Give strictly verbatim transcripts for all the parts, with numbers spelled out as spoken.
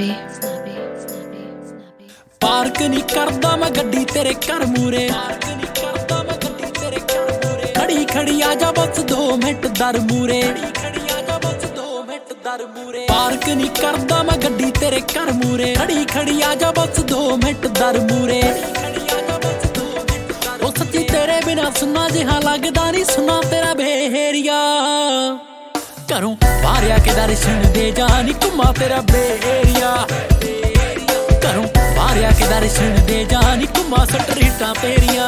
snappy, snappy, snappy, snappy. Park नहीं करदा मैं गड्डी तेरे घर मूरे, पार्क नहीं करदा मैं गड्डी तेरे घर मूरे। खड़ी खड़ी आजा बस दो मिनट दर मूरे, खड़ी खड़ी आजा बस दो मिनट दर मूरे। पार्क नहीं करदा मैं गड्डी तेरे घर मूरे, खड़ी खड़ी आजा बस दो मिनट दर मूरे। ओ सच्ची तेरे बिना सुना जिहा लगदा नहीं, सुना तेरा बेहेरिया। घरों बाहर आके दर्शन दे जा नी घुमा तेरा बेहेरिया। घरों बाहर आके दर्शन दे जा नी घुमा स्ट्रीटां तेरियां।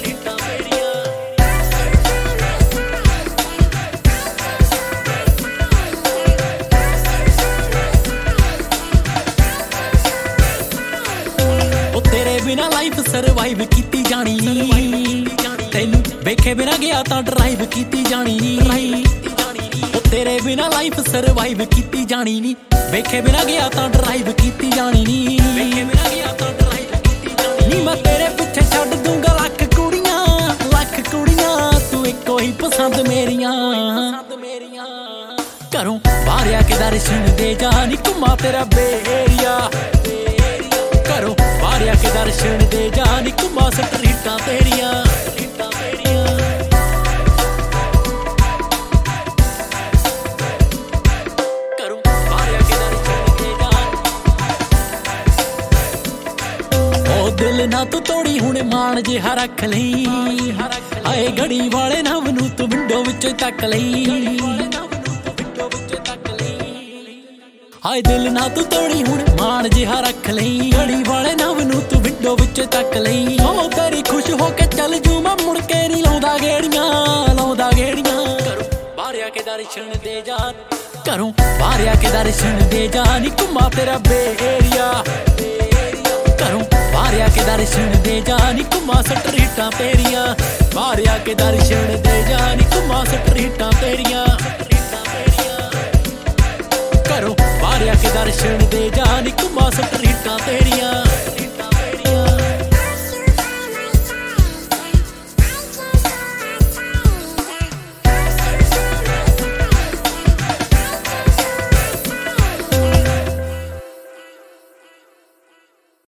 ओ तेरे बिना लाइफ सरवाइव कीती जानी, तैनू वेखे बिना गया तां ड्राइव कीती जानी नी। तेरे बिना लाइफ सरवाइव कीती जानी नी, वेखे बिना गया तां ड्राइव कीती जानी नी। वेखे बिना गया तां ड्राइव कीती जानी नी। मैं तेरे पिछे छड्ड दूंगा लख कुड़ियां, लख कुड़ियां तू इक्को ही पसंद मेरियां। घरों बाहर आके दर्शन दे जा नी घुमा तेरा बेहेरिया। घरों बाहर आके दर्शन दे जा नी घुमा स्ट्रीटां तेरियां। दिल ना तू तोड़ी हुणे मान जिहा रख लई, आए घड़ी वाले नव नू तू विंडो विचों तक लई। हाय दिल ना तू तोड़ी हुणे मान जिहा रख लई, घड़ी वाले नव नू तू विंडो विचों तक लई। ओ तेरी खुश हो के चल जू मैं मुड़ के नहीं लाउंदा गेड़ियां, लाउंदा गेड़ियां। घरों बाहर आके दर्शन दे जा, घरों बाहर आके दर्शन दे जा नी घुमा तेरा बेहेरिया। घरों बाहर आके दर्शन दे जा नी घुमा स्ट्रीटां तेरियां। बाहर आके दर्शन दे जा नी घुमा स्ट्रीटां तेरियां। घरों बाहर आके दर्शन दे जा नी घुमा स्ट्रीटां तेरियां।